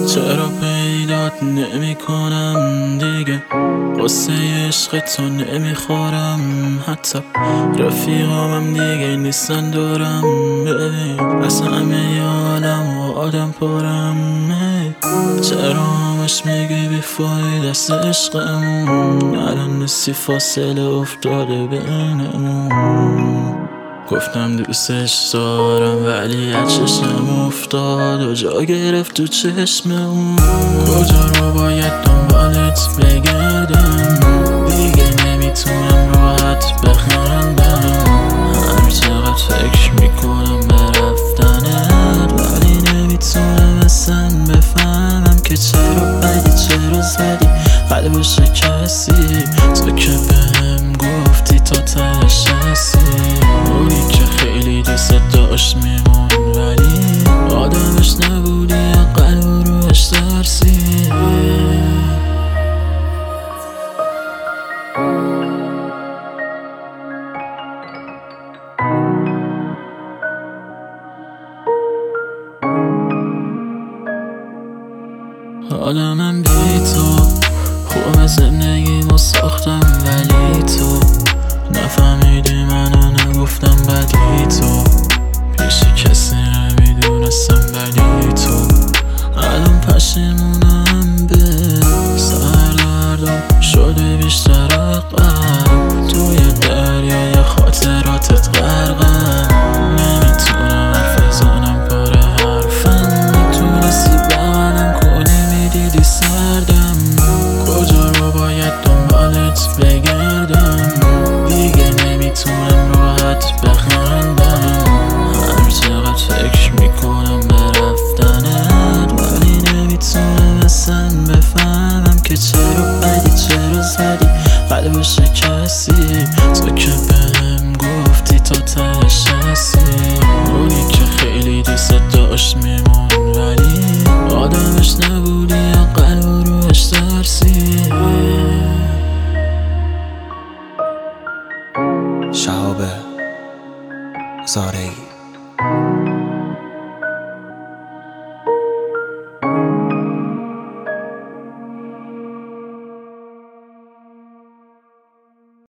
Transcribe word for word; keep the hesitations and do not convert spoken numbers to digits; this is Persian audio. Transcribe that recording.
چرا پیدات نمی کنم دیگه، قصه عشق تو نمیخورم، حتی رفیقامم دیگه نیستن دورم. ببین از همه عالم و آدم پرم، چرا همش میگی بیفاید است عشقمون، الان نسی فاصله افتاده بینمون. گفتم دوستش دارم ولی از چشم افتاد و جا گرفت تو چشم اون. کجا رو باید دنبالت بگردم، دیگه نمیتونم راحت بخندم. هر چقدر فکر میکنم به رفتنت، ولی نمیتونم اصلا بفهمم که چرا بدی، چرا زدی قلب شکستی. تو که بهم گفتی تو تهش هستی، اونی که خیلی دوست داشت میمون ولی آدمش نبودی، قلب روش ترسی. حالا من بی تو خوب زندگیمو ساختم، ولی تو نفهمیدی منو، نگفتم بدی تو پیش کسی نمیدونستم، ولی تو الان پشیمونم به سردردم شده بیشتر عقب، توی دریای خاطراتت غرقم. نمیتونم حرف بزنم پر حرفم، میتونستی بغلم کنی میدیدی سردم. کجا رو باید دنبالت بگردم، دیگه نمیتونم راحت بخندم. هر چقدر فکر میکنم به رفتنت، ولی نمیتونم اصلا بفهمم که چرا بدی، چرا زدی قلب شکستی. تو که بهم گفتی تو تهش هستی، اونی که خیلی دوست داشت میمون ولی آدمش نبودی، قلب روش ترسی. شهاب زارعی